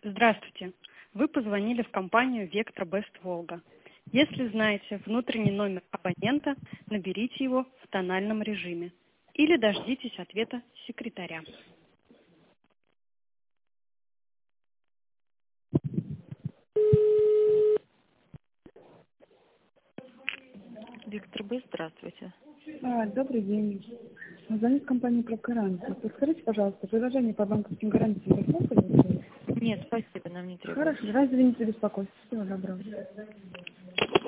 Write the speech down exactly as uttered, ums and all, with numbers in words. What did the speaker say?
Здравствуйте. Вы позвонили в компанию «Вектор Бест Волга». Если знаете внутренний номер абонента, наберите его в тональном режиме или дождитесь ответа секретаря. Виктор Б, здравствуйте. А, добрый день. Звонит компания «Прокурант». Подскажите, пожалуйста, приложение по банковским гарантиям вы пользуетесь? Нет, спасибо, нам не требуется. Хорошо, разве не беспокойство? Всего доброго.